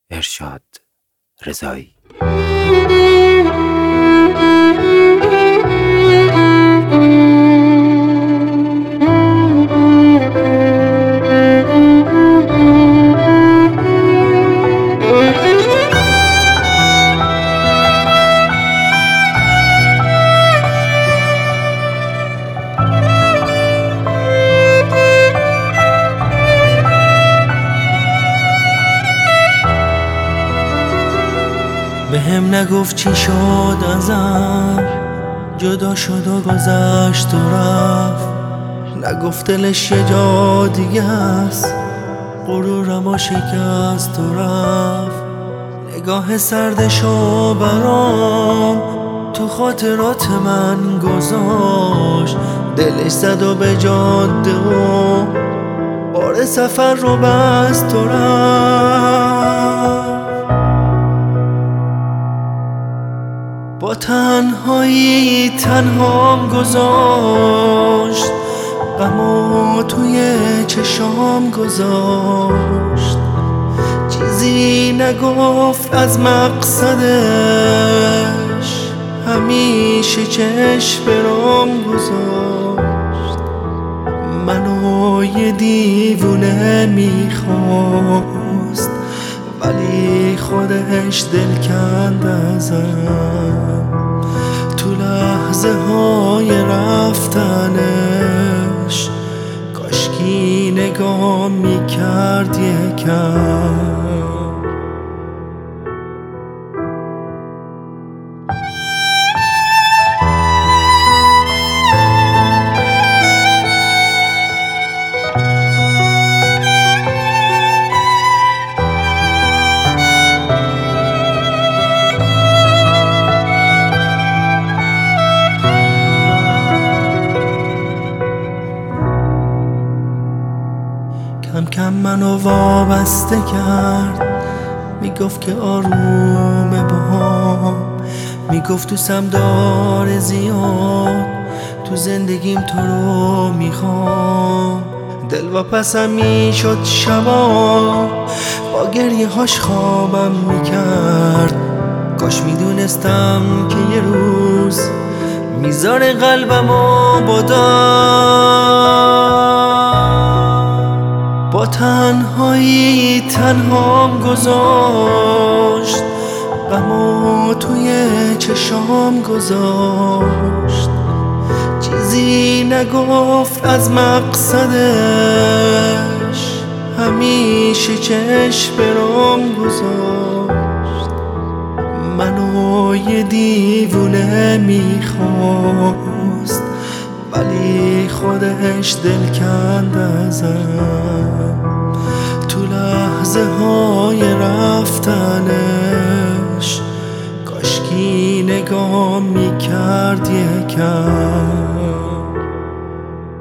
ارشاد رضایی. بهم نگفت چی شد ازم، جدا شد و گذشت و رفت. نگفت دلش یه جا دیگه است، غرورم و شکست و رفت. نگاه سردشو برام تو خاطرات من گذاشت، دلش زد و به جاده و بار سفر رو بست و رفت. با تنهایی تنهام گذاشت، غمو توی چشام گذاشت. چیزی نگفت از مقصدش، همیشه چشم برام گذاشت. منو یه دیوونه میخواست، ولی خودش دل کند ازم. تو لحظه های رفتنش کاشکی نگاه میکرد یکم. کم کم منو وابسته کرد، میگفت که آرومه باهام. میگفت دوستم داره زیاد، تو زندگیم تو رو میخوام. دلواپسم میشد شبا، با گریه هاش خوابم میکرد. کاش میدونستم که یه روز میذاره قلبمو با تنهایی تنهام گذاشت، غمو توی چشام گذاشت. چیزی نگفت از مقصدش، همیشه چشم برام گذاشت. منو یه دیوونه میخواست، ولی خودش دل کند ازم. تو لحظه های رفتنش کاشکی نگاه میکرد یکم.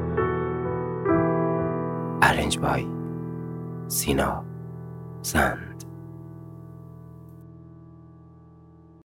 ارنج بای سینا زند.